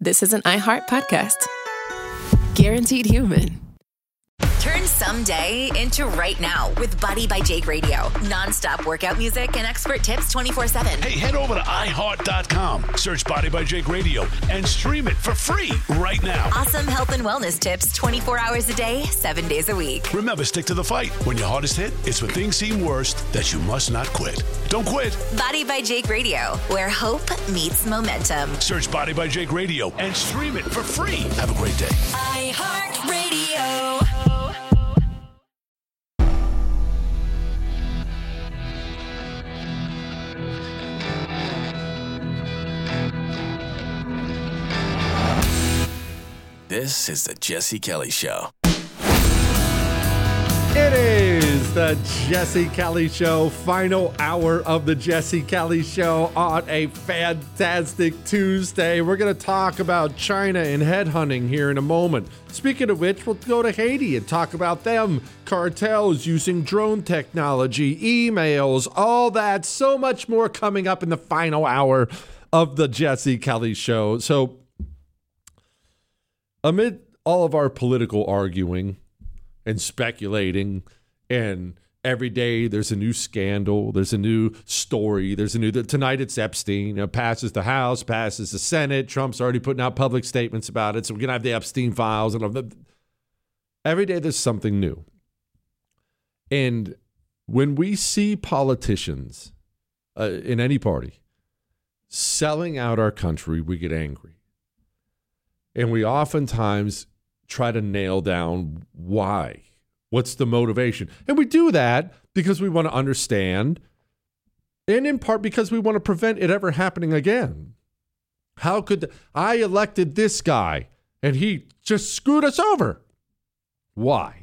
this is an iHeart podcast. Guaranteed human. Turn someday into right now with Body by Jake Radio. Non-stop workout music and expert tips 24/7. Hey, head over to iHeart.com, search Body by Jake Radio, and stream it for free right now. Awesome health and wellness tips 24 hours a day, 7 days a week. Remember, stick to the fight. When your hardest hit, it's when things seem worst that you must not quit. Don't quit. Body by Jake Radio, where hope meets momentum. Search Body by Jake Radio and stream it for free. Have a great day. iHeart Radio. This is the Jesse Kelly Show. It is the Jesse Kelly Show, final hour of the Jesse Kelly Show on a fantastic Tuesday. We're going to talk about China and headhunting here in a moment. Speaking of which, we'll go to Haiti and talk about them, cartels using drone technology, emails, all that, so much more coming up in the final hour of the Jesse Kelly Show. So, amid all of our political arguing and speculating, and every day there's a new scandal, there's a new story, tonight it's Epstein, passes the House, passes the Senate, Trump's already putting out public statements about it, so we're going to have the Epstein files, and every day there's something new. And when we see politicians in any party selling out our country, we get angry. And we oftentimes try to nail down why. What's the motivation? And we do that because we want to understand, and in part because we want to prevent it ever happening again. How could I elected this guy and he just screwed us over? Why?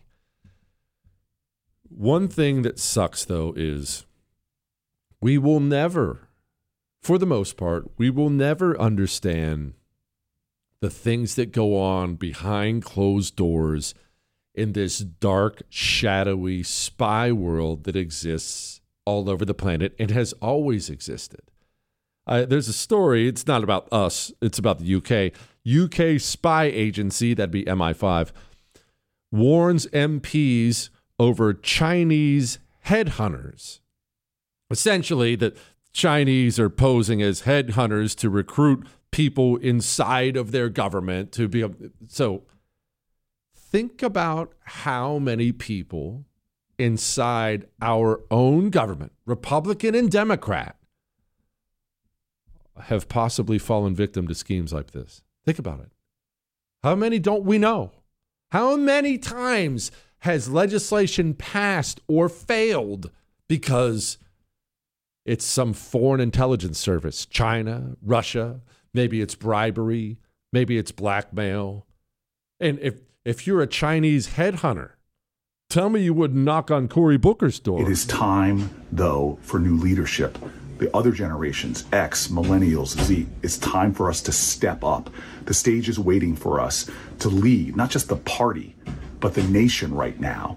One thing that sucks, though, is we will never, for the most part, we will never understand the things that go on behind closed doors in this dark, shadowy spy world that exists all over the planet and has always existed. There's a story, it's not about us, it's about the UK. UK spy agency, that'd be MI5, warns MPs over Chinese headhunters. Essentially, the Chinese are posing as headhunters to recruit people inside of their government to be. So think about how many people inside our own government, Republican and Democrat, have possibly fallen victim to schemes like this. Think about it. How many don't we know? How many times has legislation passed or failed because it's some foreign intelligence service, China, Russia? Maybe it's bribery. Maybe it's blackmail. And if you're a Chinese headhunter, tell me you wouldn't knock on Cory Booker's door. It is time, though, for new leadership. The other generations, X, Millennials, Z, it's time for us to step up. The stage is waiting for us to lead, not just the party, but the nation right now.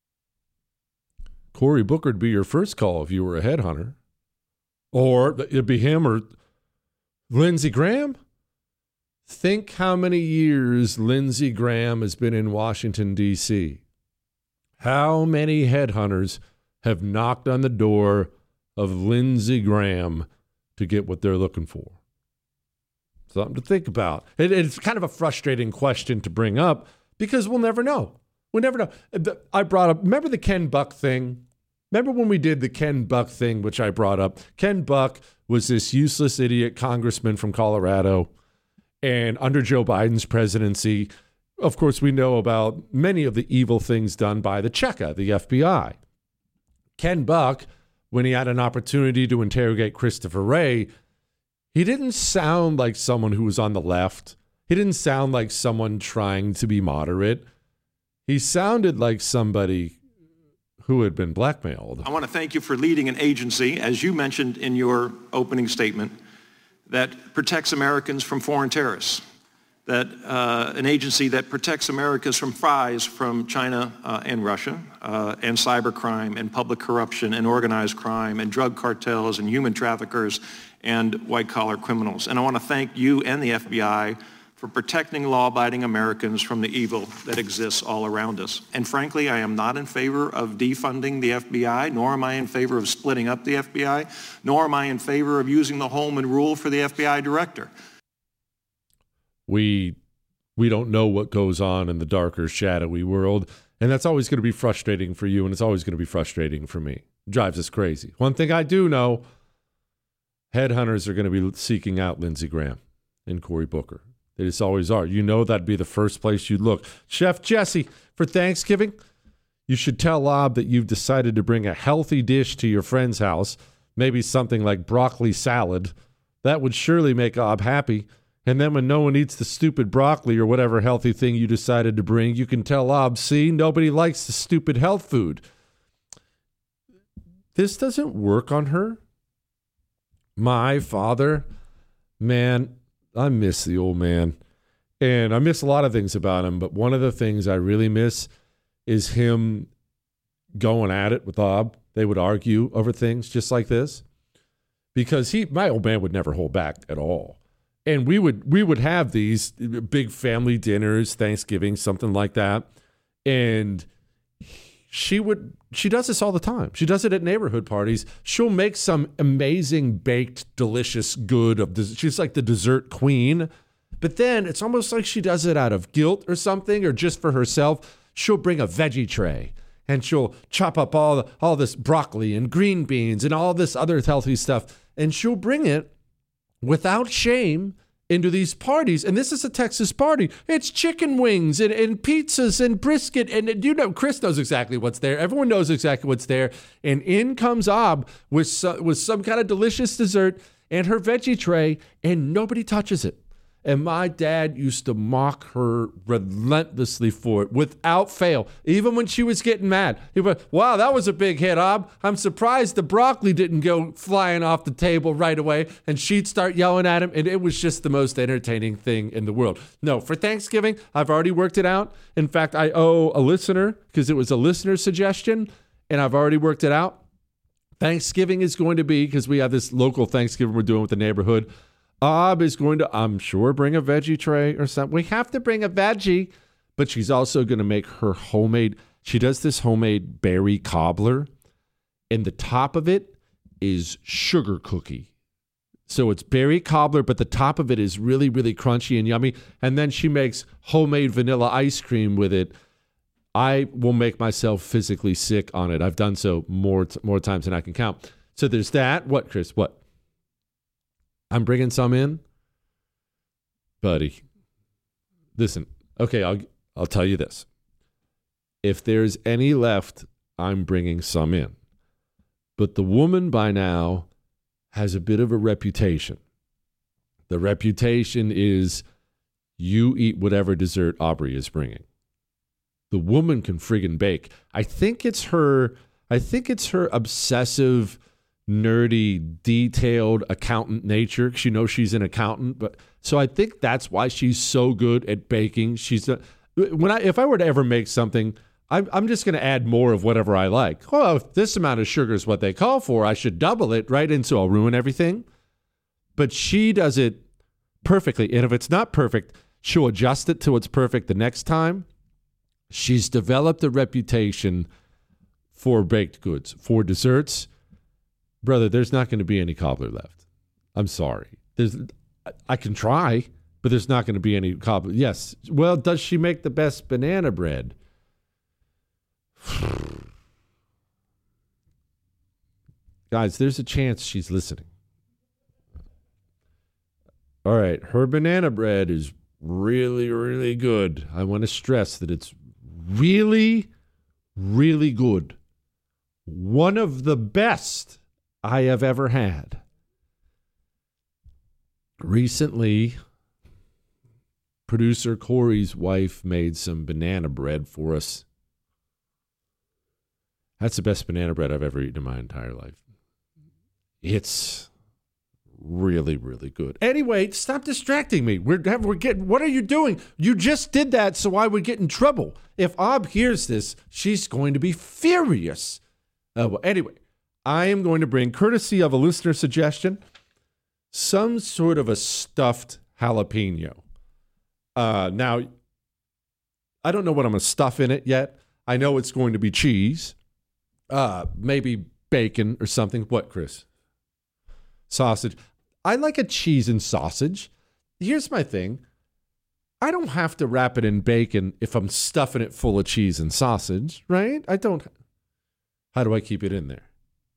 Cory Booker would be your first call if you were a headhunter. Or it'd be him or Lindsey Graham. Think how many years Lindsey Graham has been in Washington, D.C. How many headhunters have knocked on the door of Lindsey Graham to get what they're looking for? Something to think about. It's kind of a frustrating question to bring up because we'll never know. We'll never know. I brought up, remember the Ken Buck thing? Remember when we did the Ken Buck thing, which I brought up? Ken Buck was this useless idiot congressman from Colorado. And under Joe Biden's presidency, of course, we know about many of the evil things done by the Cheka, the FBI. Ken Buck, when he had an opportunity to interrogate Christopher Wray, he didn't sound like someone who was on the left. He didn't sound like someone trying to be moderate. He sounded like somebody who had been blackmailed. I want to thank you for leading an agency, as you mentioned in your opening statement, that protects Americans from foreign terrorists, that an agency that protects Americans from spies from China and Russia, and cybercrime and public corruption and organized crime and drug cartels and human traffickers and white-collar criminals. And I want to thank you and the FBI for protecting law-abiding Americans from the evil that exists all around us. And frankly, I am not in favor of defunding the FBI, nor am I in favor of splitting up the FBI, nor am I in favor of using the Holman Rule for the FBI director. We don't know what goes on in the darker, shadowy world, and that's always going to be frustrating for you, and it's always going to be frustrating for me. It drives us crazy. One thing I do know, headhunters are going to be seeking out Lindsey Graham and Cory Booker. They just always are. You know that'd be the first place you'd look. Chef Jesse, for Thanksgiving, you should tell Ob that you've decided to bring a healthy dish to your friend's house, maybe something like broccoli salad. That would surely make Ob happy. And then when no one eats the stupid broccoli or whatever healthy thing you decided to bring, you can tell Ob, see, nobody likes the stupid health food. This doesn't work on her. My father, man, I miss the old man. And I miss a lot of things about him, but one of the things I really miss is him going at it with Ob. They would argue over things just like this. Because my old man would never hold back at all. And we would have these big family dinners, Thanksgiving, something like that. And she does this all the time. She does it at neighborhood parties. She'll make some amazing baked, delicious good she's like the dessert queen. But then it's almost like she does it out of guilt or something, or just for herself. She'll bring a veggie tray and she'll chop up all this broccoli and green beans and all this other healthy stuff. And she'll bring it without shame into these parties. And this is a Texas party. It's chicken wings and pizzas and brisket. And Chris knows exactly what's there. Everyone knows exactly what's there. And in comes Ob with some kind of delicious dessert and her veggie tray, and nobody touches it. And my dad used to mock her relentlessly for it without fail. Even when she was getting mad. He went, wow, that was a big hit, Ob. I'm surprised the broccoli didn't go flying off the table right away. And she'd start yelling at him. And it was just the most entertaining thing in the world. No, for Thanksgiving, I've already worked it out. In fact, I owe a listener, because it was a listener suggestion, and I've already worked it out. Thanksgiving is going to be, because we have this local Thanksgiving we're doing with the neighborhood, Ob is going to, I'm sure, bring a veggie tray or something. We have to bring a veggie, but she's also going to make her homemade. She does this homemade berry cobbler, and the top of it is sugar cookie. So it's berry cobbler, but the top of it is really, really crunchy and yummy. And then she makes homemade vanilla ice cream with it. I will make myself physically sick on it. I've done so more times than I can count. So there's that. What, Chris? What? I'm bringing some in, buddy. Listen, okay, I'll tell you this. If there's any left, I'm bringing some in. But the woman by now has a bit of a reputation. The reputation is you eat whatever dessert Aubrey is bringing. The woman can friggin' bake. I think it's her obsessive, nerdy, detailed accountant nature. She knows she's an accountant, but so I think that's why she's so good at baking. If I were to ever make something, I'm just going to add more of whatever I like. Well, if this amount of sugar is what they call for, I should double it, right? And so I'll ruin everything. But she does it perfectly, and if it's not perfect, she'll adjust it till it's perfect the next time. She's developed a reputation for baked goods, for desserts. Brother, there's not going to be any cobbler left. I'm sorry. I can try, but there's not going to be any cobbler. Yes. Well, does she make the best banana bread? Guys, there's a chance she's listening. All right. Her banana bread is really, really good. I want to stress that it's really, really good. One of the best I have ever had. Recently, producer Corey's wife made some banana bread for us. That's the best banana bread I've ever eaten in my entire life. It's really, really good. Anyway, stop distracting me. We're getting. What are you doing? You just did that so I would get in trouble. If Ob hears this, she's going to be furious. Well, anyway. I am going to bring, courtesy of a listener suggestion, some sort of a stuffed jalapeno. Now, I don't know what I'm going to stuff in it yet. I know it's going to be cheese, maybe bacon or something. What, Chris? Sausage. I like a cheese and sausage. Here's my thing. I don't have to wrap it in bacon if I'm stuffing it full of cheese and sausage, right? I don't. How do I keep it in there?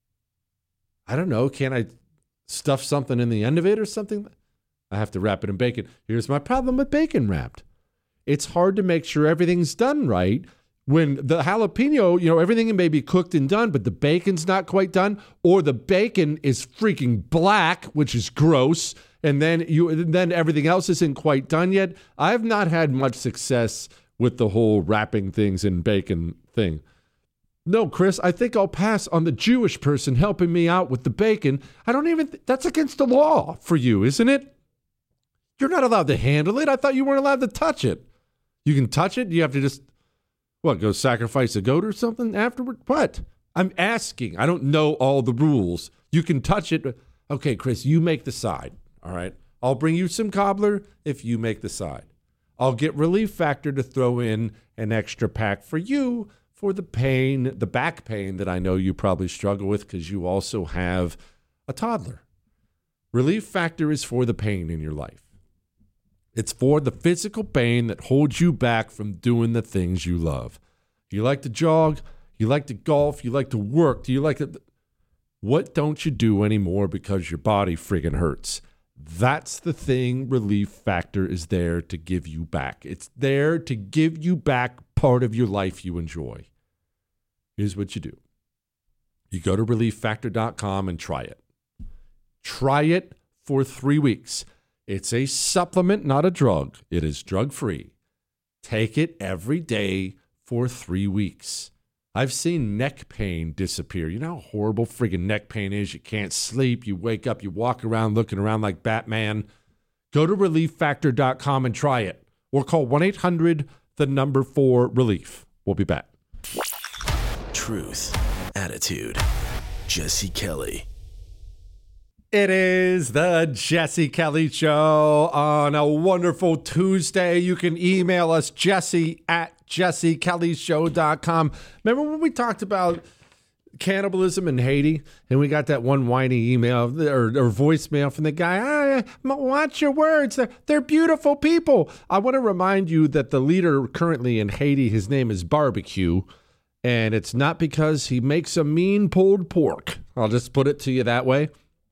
I don't know. Can I stuff something in the end of it or something? I have to wrap it in bacon. Here's my problem with bacon wrapped. It's hard to make sure everything's done right. When the jalapeno, everything may be cooked and done, but the bacon's not quite done, or the bacon is freaking black, which is gross, and then everything else isn't quite done yet. I've not had much success with the whole wrapping things in bacon thing. No, Chris, I think I'll pass on the Jewish person helping me out with the bacon. I don't even, that's against the law for you, isn't it? You're not allowed to handle it. I thought you weren't allowed to touch it. You can touch it. You have to just, go sacrifice a goat or something afterward? What? I'm asking. I don't know all the rules. You can touch it. Okay, Chris, you make the side. All right. I'll bring you some cobbler if you make the side. I'll get Relief Factor to throw in an extra pack for you for the pain, the back pain that I know you probably struggle with because you also have a toddler. Relief Factor is for the pain in your life. It's for the physical pain that holds you back from doing the things you love. You like to jog, you like to golf, you like to work. Do you like to? What don't you do anymore because your body friggin' hurts? That's the thing Relief Factor is there to give you back. It's there to give you back part of your life you enjoy. Here's what you do. You go to relieffactor.com and try it. Try it for 3 weeks. It's a supplement, not a drug. It is drug-free. Take it every day for 3 weeks. I've seen neck pain disappear. You know how horrible friggin' neck pain is? You can't sleep. You wake up, you walk around looking around like Batman. Go to relieffactor.com and try it. Or call 1-800-4-RELIEF. We'll be back. Truth, attitude, Jesse Kelly. It is the Jesse Kelly Show on a wonderful Tuesday. You can email us, jesse@jessekellyshow.com. Remember when we talked about cannibalism in Haiti and we got that one whiny email or voicemail from the guy, watch your words. They're beautiful people. I want to remind you that the leader currently in Haiti, his name is Barbecue, and it's not because he makes a mean pulled pork. I'll just put it to you that way.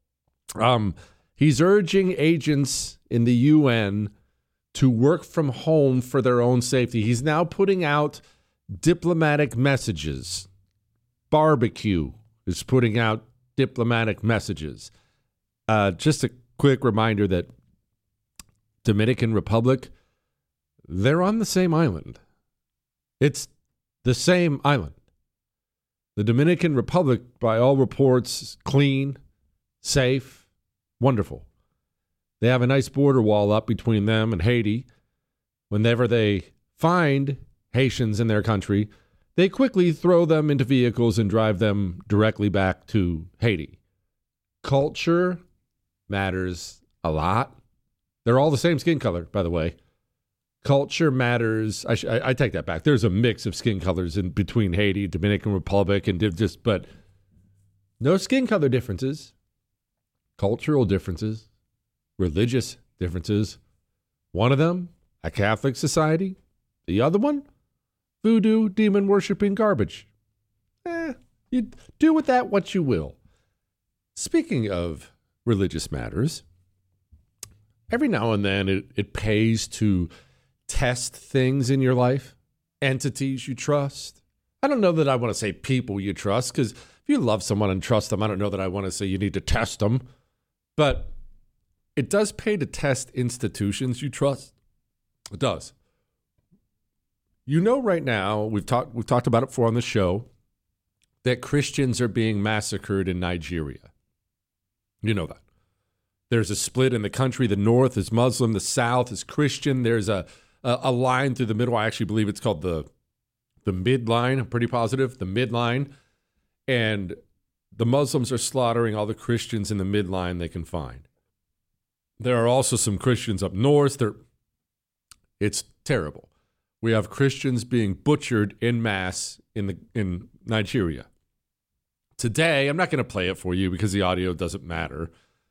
He's urging agents in the UN to work from home for their own safety. He's now putting out diplomatic messages. Barbecue is putting out diplomatic messages. Just a quick reminder that Dominican Republic, they're on the same island. It's the same island. The Dominican Republic, by all reports, clean, safe, wonderful. They have a nice border wall up between them and Haiti. Whenever they find Haitians in their country, they quickly throw them into vehicles and drive them directly back to Haiti. Culture matters a lot. They're all the same skin color, by the way. Culture matters. I take that back. There's a mix of skin colors in between Haiti, Dominican Republic, and but no skin color differences. Cultural differences, religious differences. One of them, a Catholic society. The other one, voodoo, demon-worshipping garbage. You do with that what you will. Speaking of religious matters, every now and then it pays to test things in your life, entities you trust. I don't know that I want to say people you trust, because if you love someone and trust them, I don't know that I want to say you need to test them. But it does pay to test institutions you trust. It does. You know, right now, we've talked about it before on the show, that Christians are being massacred in Nigeria. You know that. There's a split in the country. The north is Muslim, the south is Christian. There's a line through the middle. I actually believe it's called the midline. I'm pretty positive, the midline. And the Muslims are slaughtering all the Christians in the midline they can find. There are also some Christians up north. It's terrible. We have Christians being butchered en masse in Nigeria. Today, I'm not going to play it for you because the audio doesn't matter.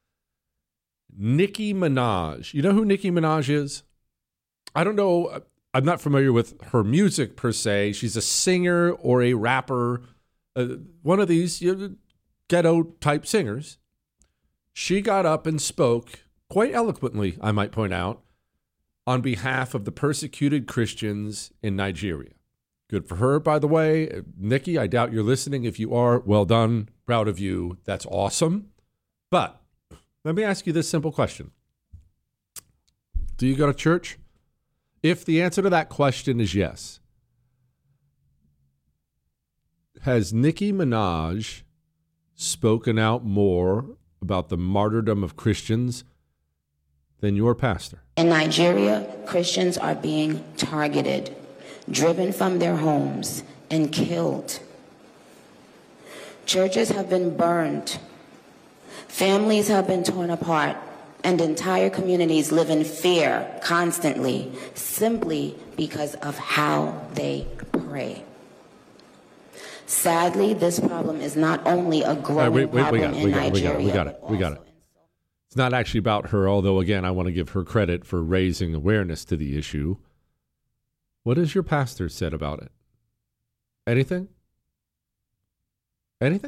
Nicki Minaj. You know who Nicki Minaj is? I don't know. I'm not familiar with her music per se. She's a singer or a rapper, one of these ghetto-type singers. She got up and spoke quite eloquently, I might point out, on behalf of the persecuted Christians in Nigeria. Good for her, by the way. Nikki, I doubt you're listening. If you are, well done. Proud of you. That's awesome. But let me ask you this simple question. Do you go to church? If the answer to that question is yes, has Nicki Minaj spoken out more about the martyrdom of Christians than your pastor? In Nigeria, Christians are being targeted, driven from their homes, and killed. Churches have been burned. Families have been torn apart, and entire communities live in fear constantly, simply because of how they pray. Sadly, this problem is not only a growing problem in Nigeria. We got it. It's not actually about her, although, again, I want to give her credit for raising awareness to the issue. What has your pastor said about it? Anything? Anything?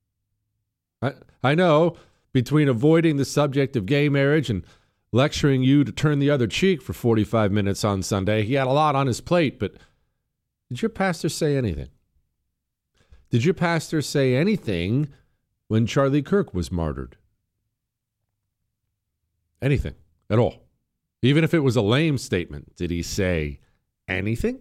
I know between avoiding the subject of gay marriage and lecturing you to turn the other cheek for 45 minutes on Sunday, he had a lot on his plate, but did your pastor say anything? Did your pastor say anything when Charlie Kirk was martyred? Anything at all? Even if it was a lame statement, did he say anything?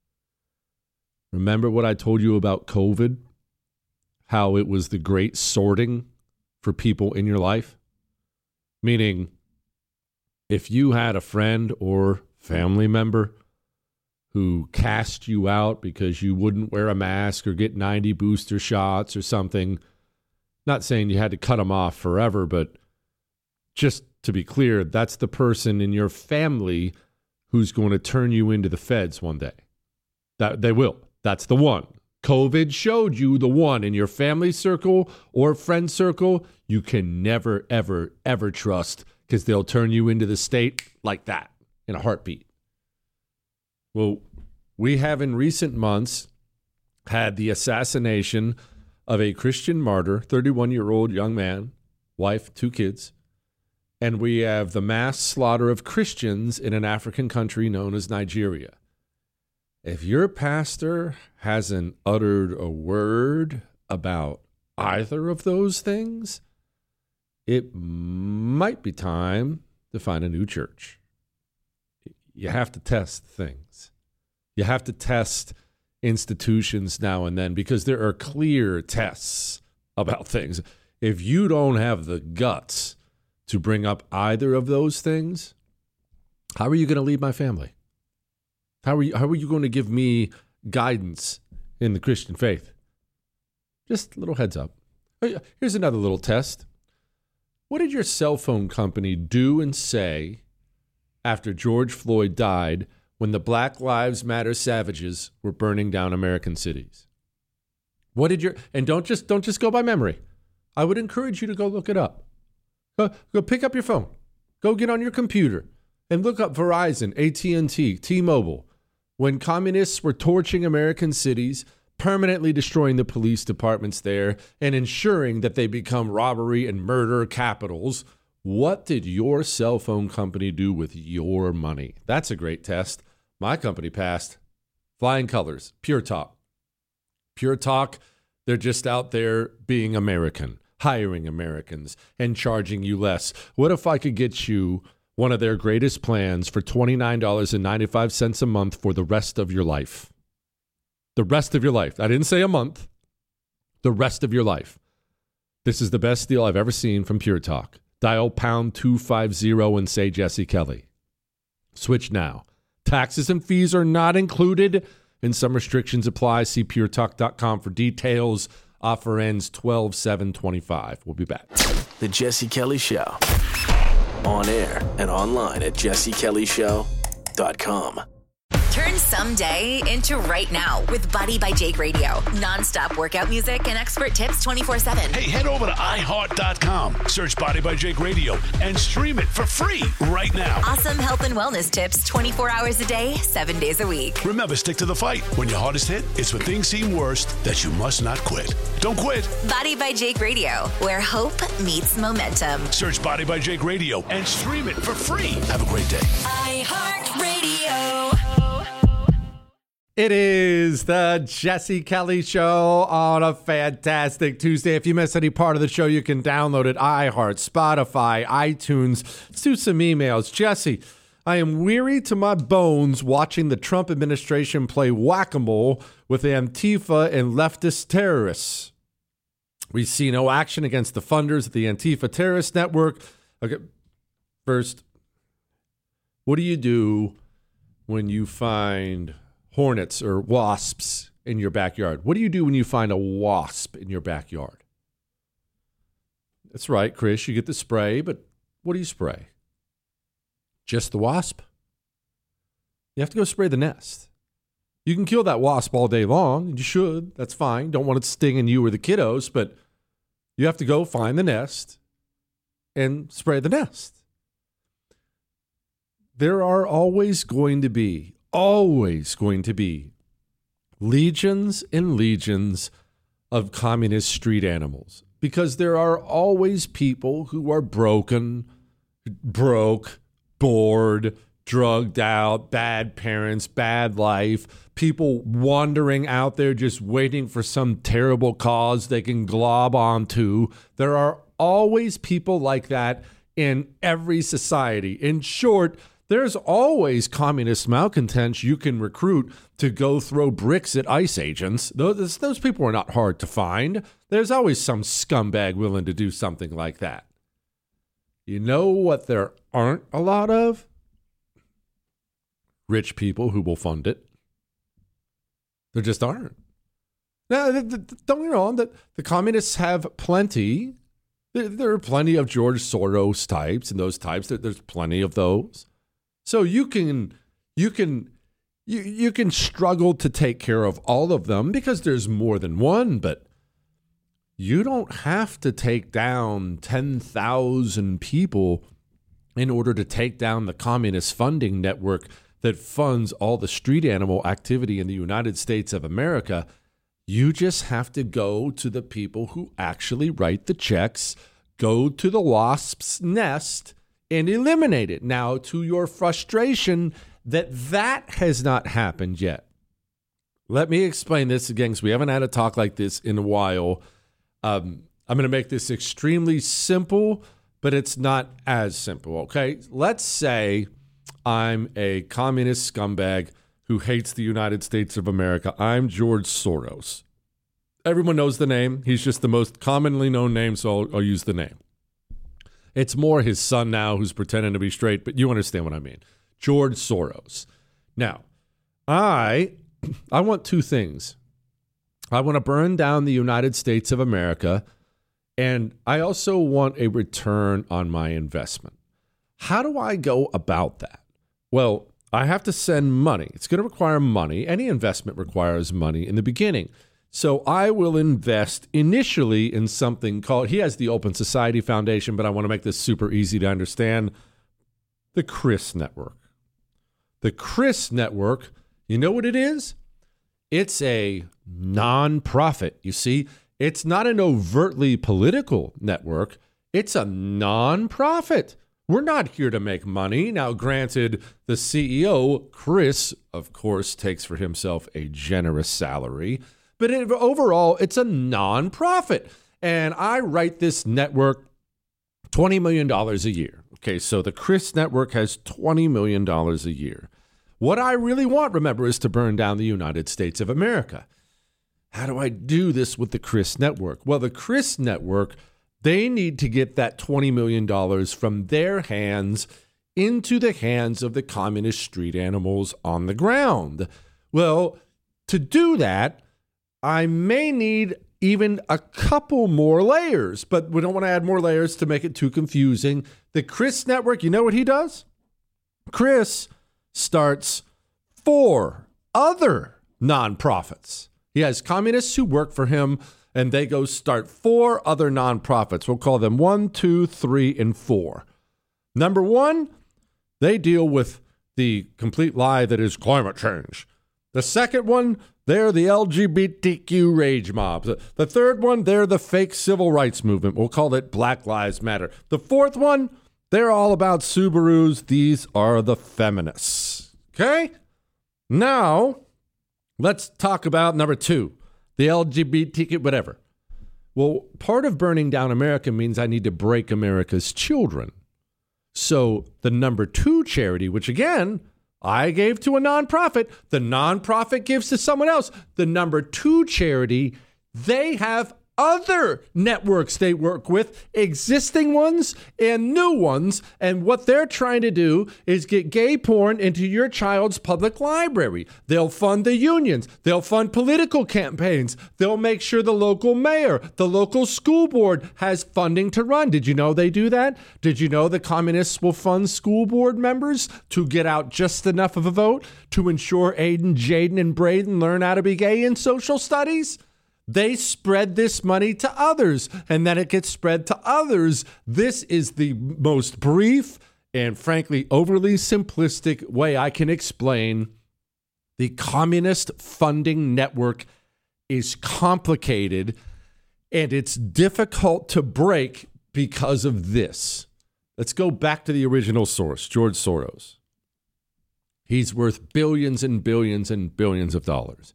Remember what I told you about COVID? How it was the great sorting for people in your life? Meaning, if you had a friend or family member who cast you out because you wouldn't wear a mask or get 90 booster shots or something, not saying you had to cut them off forever, but just to be clear, that's the person in your family who's going to turn you into the feds one day. That they will. That's the one. COVID showed you the one in your family circle or friend circle you can never, ever, ever trust because they'll turn you into the state like that in a heartbeat. Well, we have in recent months had the assassination of a Christian martyr, 31-year-old young man, wife, 2 kids. And we have the mass slaughter of Christians in an African country known as Nigeria. If your pastor hasn't uttered a word about either of those things, it might be time to find a new church. You have to test things. You have to test institutions now and then because there are clear tests about things. If you don't have the guts to bring up either of those things, how are you going to lead my family? How are you going to give me guidance in the Christian faith? Just a little heads up. Here's another little test. What did your cell phone company do and say after George Floyd died when the Black Lives Matter savages were burning down American cities? What did and don't just go by memory. I would encourage you to go look it up. Go pick up your phone. Go get on your computer and look up Verizon, AT&T, T-Mobile. When communists were torching American cities, permanently destroying the police departments there, and ensuring that they become robbery and murder capitals, what did your cell phone company do with your money? That's a great test. My company passed. Flying colors. Pure Talk. Pure Talk, they're just out there being American, hiring Americans, and charging you less. What if I could get you one of their greatest plans for $29.95 a month for the rest of your life? The rest of your life. I didn't say a month. The rest of your life. This is the best deal I've ever seen from Pure Talk. Dial pound 250 and say Jesse Kelly. Switch now. Taxes and fees are not included, and some restrictions apply. See puretalk.com for details. Offer ends 12/7/25. We'll be back. The Jesse Kelly Show. On air and online at jessekellyshow.com. iHeartRadio.com. Turn someday into right now with Body by Jake Radio. Non-stop workout music and expert tips 24/7. Hey, head over to iHeart.com. Search Body by Jake Radio and stream it for free right now. Awesome health and wellness tips 24 hours a day, 7 days a week. Remember, stick to the fight. When your hardest hit, it's when things seem worst that you must not quit. Don't quit. Body by Jake Radio, where hope meets momentum. Search Body by Jake Radio and stream it for free. Have a great day. iHeartRadio. It is the Jesse Kelly Show on a fantastic Tuesday. If you miss any part of the show, you can download it. iHeart, Spotify, iTunes. Let's do some emails. Jesse, I am weary to my bones watching the Trump administration play whack-a-mole with Antifa and leftist terrorists. We see no action against the funders of the Antifa terrorist network. Okay, first, what do you do when you find hornets or wasps in your backyard? What do you do when you find a wasp in your backyard? That's right, Chris, you get the spray, but what do you spray? Just the wasp? You have to go spray the nest. You can kill that wasp all day long, and you should. That's fine. Don't want it stinging you or the kiddos, but you have to go find the nest and spray the nest. There are always going to be legions and legions of communist street animals, because there are always people who are broke, bored, drugged out, bad parents, bad life, people wandering out there just waiting for some terrible cause they can glob onto. There are always people like that in every society. In short, there's always communist malcontents you can recruit to go throw bricks at ICE agents. Those people are not hard to find. There's always some scumbag willing to do something like that. You know what there aren't a lot of? Rich people who will fund it. There just aren't. Now, don't get me wrong, the communists have plenty. There are plenty of George Soros types and those types. There's plenty of those. So you can struggle to take care of all of them because there's more than one, but you don't have to take down 10,000 people in order to take down the communist funding network that funds all the street animal activity in the United States of America. You just have to go to the people who actually write the checks, go to the wasp's nest, and eliminate it. Now, to your frustration that has not happened yet. Let me explain this again, because we haven't had a talk like this in a while. I'm going to make this extremely simple, but it's not as simple, okay? Let's say I'm a communist scumbag who hates the United States of America. I'm George Soros. Everyone knows the name. He's just the most commonly known name, so I'll use the name. It's more his son now who's pretending to be straight, but you understand what I mean. George Soros. Now, I want two things. I want to burn down the United States of America, and I also want a return on my investment. How do I go about that? Well, I have to send money. It's going to require money. Any investment requires money in the beginning. So I will invest initially in something called, he has the Open Society Foundation, but I want to make this super easy to understand, the Chris Network. The Chris Network, you know what it is? It's a nonprofit. You see, it's not an overtly political network. It's a nonprofit. We're not here to make money. Now, granted, the CEO, Chris, of course, takes for himself a generous salary. But overall, it's a nonprofit. And I write this network $20 million a year. Okay, so the Chris Network has $20 million a year. What I really want, remember, is to burn down the United States of America. How do I do this with the Chris Network? Well, the Chris Network, they need to get that $20 million from their hands into the hands of the communist street animals on the ground. Well, to do that, I may need even a couple more layers, but we don't want to add more layers to make it too confusing. The Chris Network, you know what he does? Chris starts 4 other nonprofits. He has communists who work for him, and they go start 4 other nonprofits. We'll call them 1, 2, 3, and 4. Number 1, they deal with the complete lie that is climate change. The second one, they're the LGBTQ rage mobs. The third one, they're the fake civil rights movement. We'll call it Black Lives Matter. The fourth one, they're all about Subarus. These are the feminists. Okay? Now, let's talk about number 2, the LGBTQ, whatever. Well, part of burning down America means I need to break America's children. So the number 2 charity, which again, I gave to a nonprofit, the nonprofit gives to someone else. The number 2 charity, they have other networks they work with, existing ones and new ones. And what they're trying to do is get gay porn into your child's public library. They'll fund the unions. They'll fund political campaigns. They'll make sure the local mayor, the local school board has funding to run. Did you know they do that? Did you know the communists will fund school board members to get out just enough of a vote to ensure Aiden, Jaden, and Braden learn how to be gay in social studies? They spread this money to others, and then it gets spread to others. This is the most brief and, frankly, overly simplistic way I can explain the communist funding network is complicated, and it's difficult to break because of this. Let's go back to the original source, George Soros. He's worth billions and billions and billions of dollars.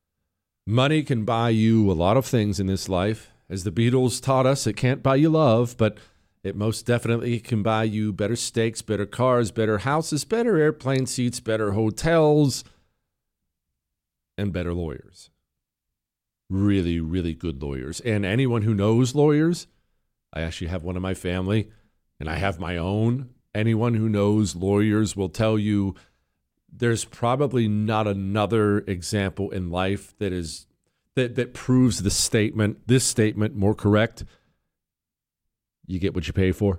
Money can buy you a lot of things in this life. As the Beatles taught us, it can't buy you love, but it most definitely can buy you better steaks, better cars, better houses, better airplane seats, better hotels, and better lawyers. Really, really good lawyers. And anyone who knows lawyers, I actually have one in my family, and I have my own. Anyone who knows lawyers will tell you there's probably not another example in life that proves this statement more correct. You get what you pay for.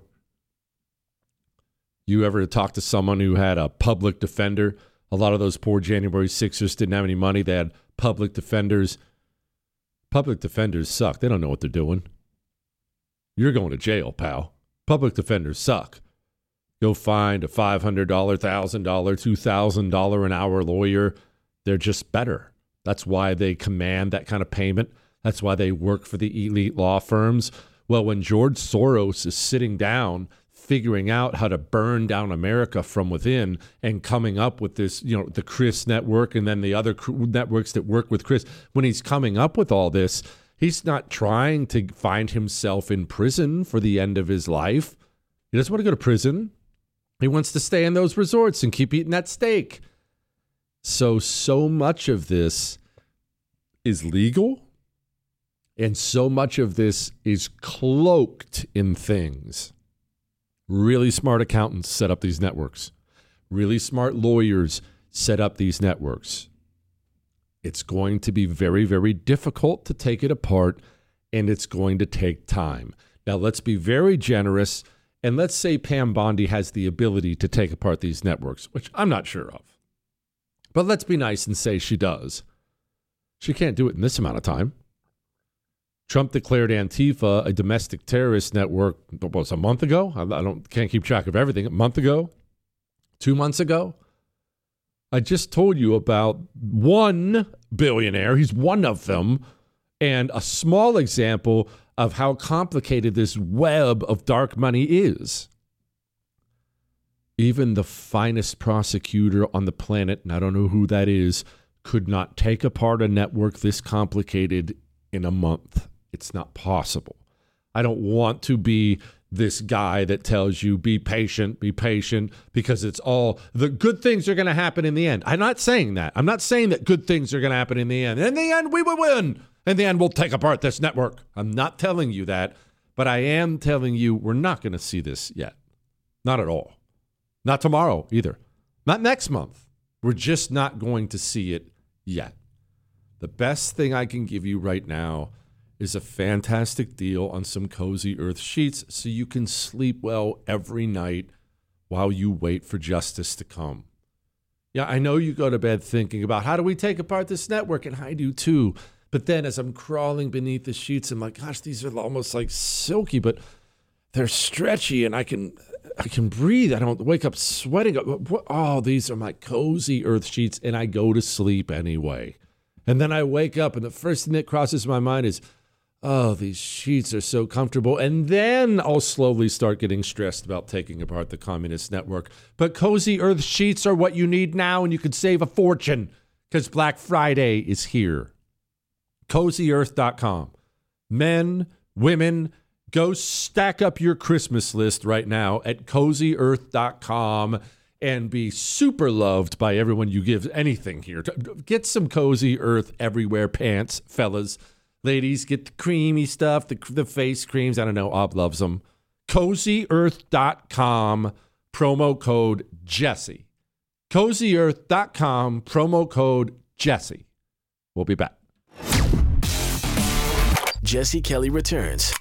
You ever talk to someone who had a public defender? A lot of those poor January 6ers didn't have any money. They had public defenders. Public defenders suck. They don't know what they're doing. You're going to jail, pal. Public defenders suck. Go find a $500, $1,000, $2,000 an hour lawyer. They're just better. That's why they command that kind of payment. That's why they work for the elite law firms. Well, when George Soros is sitting down, figuring out how to burn down America from within and coming up with this, the Chris network and then the other networks that work with Chris, when he's coming up with all this, he's not trying to find himself in prison for the end of his life. He doesn't want to go to prison. He wants to stay in those resorts and keep eating that steak. So much of this is legal, and so much of this is cloaked in things. Really smart accountants set up these networks. Really smart lawyers set up these networks. It's going to be very, very difficult to take it apart, and it's going to take time. Now, let's be very generous. And let's say Pam Bondi has the ability to take apart these networks, which I'm not sure of. But let's be nice and say she does. She can't do it in this amount of time. Trump declared Antifa a domestic terrorist network, what was it, a month ago? Can't keep track of everything. A month ago? 2 months ago? I just told you about one billionaire. He's one of them. And a small example of how complicated this web of dark money is. Even the finest prosecutor on the planet, and I don't know who that is, could not take apart a network this complicated in a month. It's not possible. I don't want to be this guy that tells you be patient, because it's all the good things are going to happen in the end. I'm not saying that. I'm not saying that good things are going to happen in the end. In the end, we will win. In the end, we'll take apart this network. I'm not telling you that, but I am telling you we're not going to see this yet. Not at all. Not tomorrow either. Not next month. We're just not going to see it yet. The best thing I can give you right now is a fantastic deal on some Cozy Earth sheets so you can sleep well every night while you wait for justice to come. Yeah, I know you go to bed thinking about how do we take apart this network, and I do too. But then as I'm crawling beneath the sheets, I'm like, gosh, these are almost like silky, but they're stretchy, and I can breathe. I don't wake up sweating. Oh, these are my cozy earth sheets, and I go to sleep anyway. And then I wake up, and the first thing that crosses my mind is, oh, these sheets are so comfortable. And then I'll slowly start getting stressed about taking apart the communist network. But cozy earth sheets are what you need now, and you could save a fortune because Black Friday is here. CozyEarth.com. Men, women, go stack up your Christmas list right now at CozyEarth.com and be super loved by everyone you give anything here. Get some Cozy Earth everywhere pants, fellas. Ladies, get the creamy stuff, the face creams. I don't know. Ob loves them. CozyEarth.com, promo code Jesse. CozyEarth.com, promo code Jesse. We'll be back. Jesse Kelly returns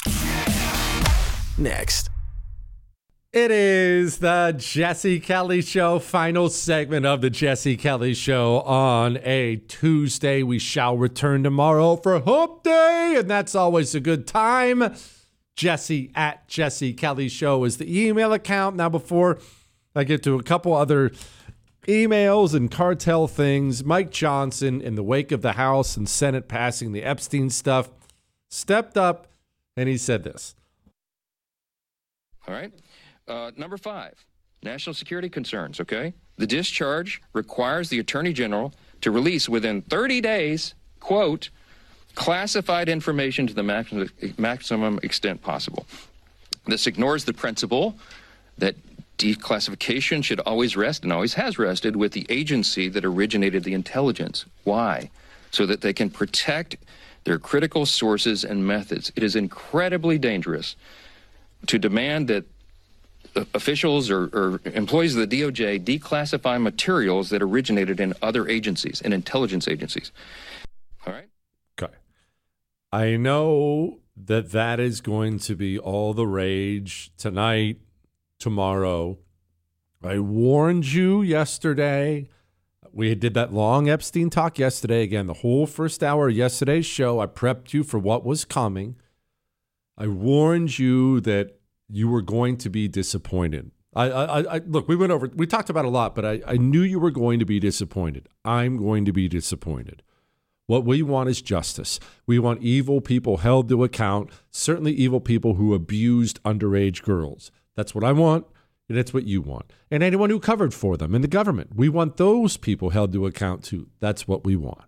next. It is the Jesse Kelly Show, final segment of the Jesse Kelly Show on a Tuesday. We shall return tomorrow for Hump Day, and that's always a good time. Jesse at Jesse Kelly Show is the email account. Now, before I get to a couple other emails and cartel things, Mike Johnson, in the wake of the House and Senate passing the Epstein stuff, stepped up and he said this. All right. Number 5, national security concerns, okay? The discharge requires the Attorney General to release within 30 days, quote, classified information to the maximum extent possible. This ignores the principle that declassification should always rest, and always has rested, with the agency that originated the intelligence. Why? So that they can protect their critical sources and methods. It is incredibly dangerous to demand that officials or employees of the DOJ declassify materials that originated in other agencies, in intelligence agencies. All right? Okay. I know that is going to be all the rage tonight, tomorrow. I warned you yesterday. We did that long Epstein talk yesterday. Again, the whole first hour of yesterday's show, I prepped you for what was coming. I warned you that you were going to be disappointed. Look, we talked about a lot, but I knew you were going to be disappointed. I'm going to be disappointed. What we want is justice. We want evil people held to account, certainly evil people who abused underage girls. That's what I want, and that's what you want. And anyone who covered for them in the government. We want those people held to account too. That's what we want.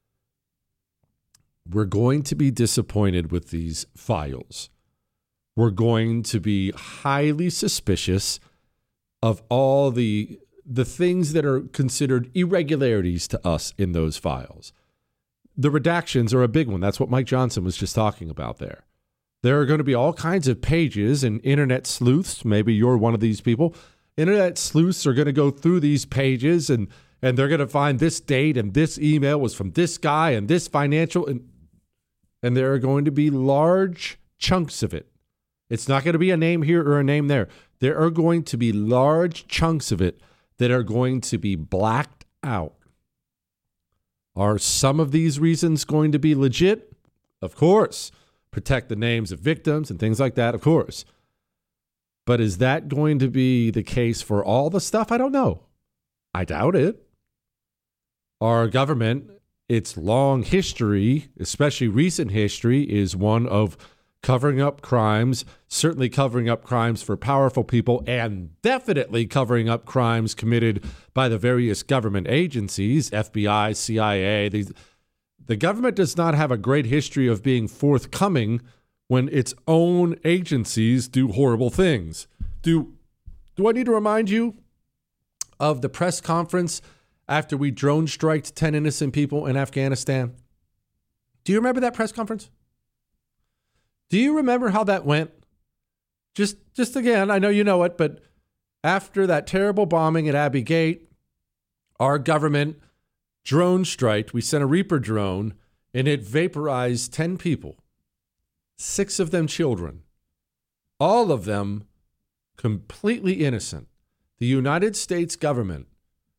We're going to be disappointed with these files. We're going to be highly suspicious of all the things that are considered irregularities to us in those files. The redactions are a big one. That's what Mike Johnson was just talking about there. There are going to be all kinds of pages, and internet sleuths, maybe you're one of these people, internet sleuths are going to go through these pages and they're going to find this date and this email was from this guy and this financial, and there are going to be large chunks of it. It's not going to be a name here or a name there. There are going to be large chunks of it that are going to be blacked out. Are some of these reasons going to be legit? Of course. Protect the names of victims and things like that, of course. But is that going to be the case for all the stuff? I don't know. I doubt it. Our government, its long history, especially recent history, is one of covering up crimes, certainly covering up crimes for powerful people, and definitely covering up crimes committed by the various government agencies, FBI, CIA. The government does not have a great history of being forthcoming when its own agencies do horrible things. Do I need to remind you of the press conference after we drone striked 10 innocent people in Afghanistan? Do you remember that press conference? Do you remember how that went? Just again, I know you know it, but after that terrible bombing at Abbey Gate, our government drone striked. We sent a Reaper drone, and it vaporized 10 people, 6 of them children, all of them completely innocent. The United States government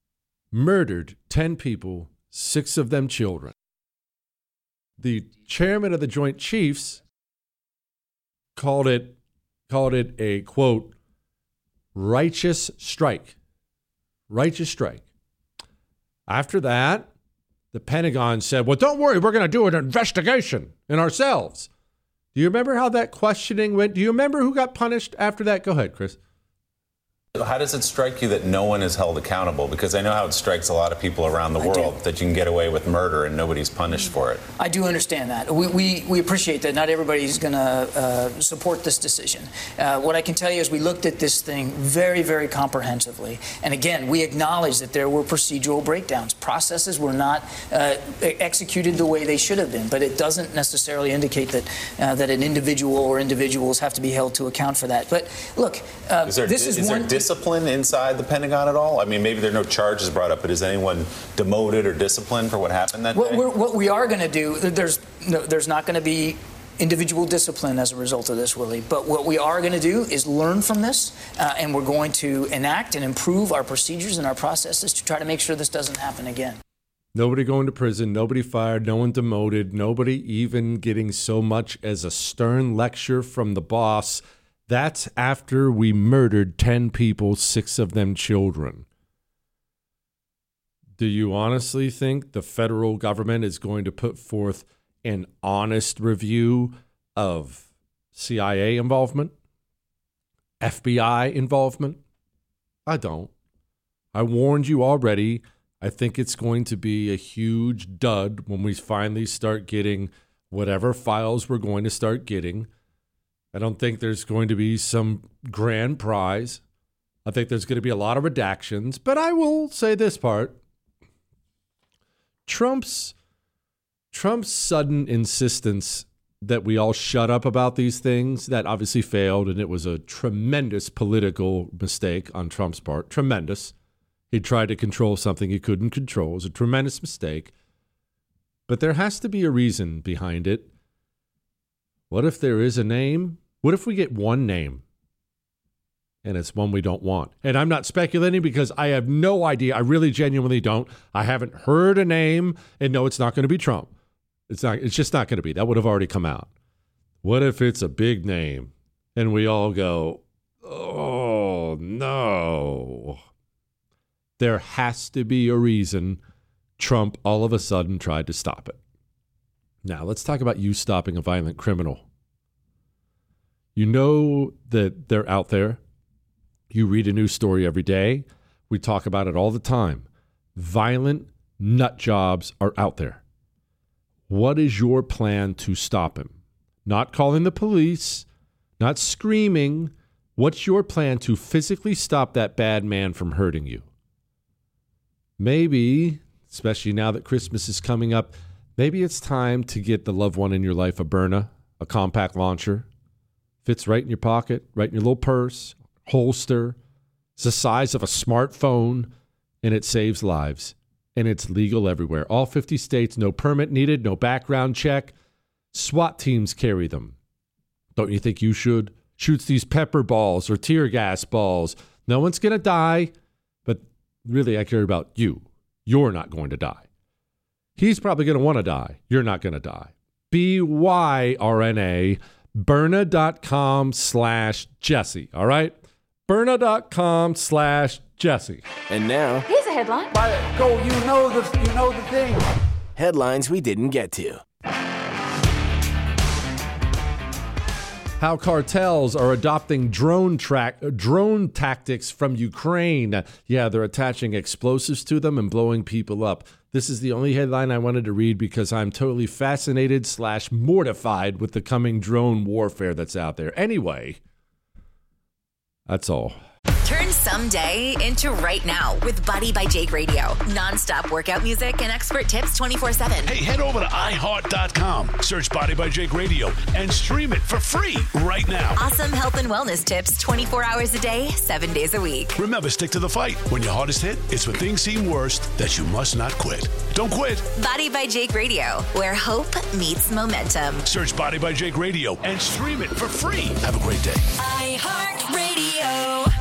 murdered 10 people, 6 of them children. The chairman of the Joint Chiefs called it a, quote, righteous strike. Righteous strike. After that, the Pentagon said, well, don't worry, we're going to do an investigation in ourselves. Do you remember how that questioning went? Do you remember who got punished after that? Go ahead, Chris. How does it strike you that no one is held accountable? Because I know how it strikes a lot of people around the world that you can get away with murder and nobody's punished for it. I do understand that. We appreciate that not everybody's going to support this decision. What I can tell you is we looked at this thing very, very comprehensively. And again, we acknowledge that there were procedural breakdowns. Processes were not executed the way they should have been. But it doesn't necessarily indicate that an individual or individuals have to be held to account for that. But look, is there discipline inside the Pentagon at all? I mean, maybe there are no charges brought up, but is anyone demoted or disciplined for what happened that day? What we are going to do, there's not going to be individual discipline as a result of this, Willie. But what we are going to do is learn from this, and we're going to enact and improve our procedures and our processes to try to make sure this doesn't happen again. Nobody going to prison, nobody fired, no one demoted, nobody even getting so much as a stern lecture from the boss. That's after we murdered 10 people, 6 of them children. Do you honestly think the federal government is going to put forth an honest review of CIA involvement? FBI involvement? I don't. I warned you already. I think it's going to be a huge dud when we finally start getting whatever files we're going to start getting. I don't think there's going to be some grand prize. I think there's going to be a lot of redactions. But I will say this part. Trump's sudden insistence that we all shut up about these things, that obviously failed, and it was a tremendous political mistake on Trump's part. Tremendous. He tried to control something he couldn't control. It was a tremendous mistake. But there has to be a reason behind it. What if there is a name? What if we get one name and it's one we don't want? And I'm not speculating because I have no idea. I really genuinely don't. I haven't heard a name, and no, it's not going to be Trump. It's just not going to be. That would have already come out. What if it's a big name and we all go, oh, no. There has to be a reason Trump all of a sudden tried to stop it. Now, let's talk about you stopping a violent criminal. You know that they're out there. You read a news story every day. We talk about it all the time. Violent nut jobs are out there. What is your plan to stop him? Not calling the police, not screaming. What's your plan to physically stop that bad man from hurting you? Maybe, especially now that Christmas is coming up, maybe it's time to get the loved one in your life a Byrna, a compact launcher. Fits right in your pocket, right in your little purse, holster. It's the size of a smartphone, and it saves lives. And it's legal everywhere. All 50 states, no permit needed, no background check. SWAT teams carry them. Don't you think you should? Shoots these pepper balls or tear gas balls. No one's going to die, but really I care about you. You're not going to die. He's probably going to want to die. You're not going to die. BYRNA, Byrna.com/Jesse. All right? Byrna.com/Jesse. And now, here's a headline. Go, you know the thing. Headlines we didn't get to. How cartels are adopting drone tactics from Ukraine. Yeah, they're attaching explosives to them and blowing people up. This is the only headline I wanted to read because I'm totally fascinated / mortified with the coming drone warfare that's out there. Anyway, that's all. Turn someday into right now with Body by Jake Radio. Non-stop workout music and expert tips 24/7. Hey, head over to iHeart.com. Search Body by Jake Radio and stream it for free right now. Awesome health and wellness tips 24 hours a day, 7 days a week. Remember, stick to the fight. When your heart is hit, it's when things seem worst that you must not quit. Don't quit. Body by Jake Radio, where hope meets momentum. Search Body by Jake Radio and stream it for free. Have a great day. iHeart Radio.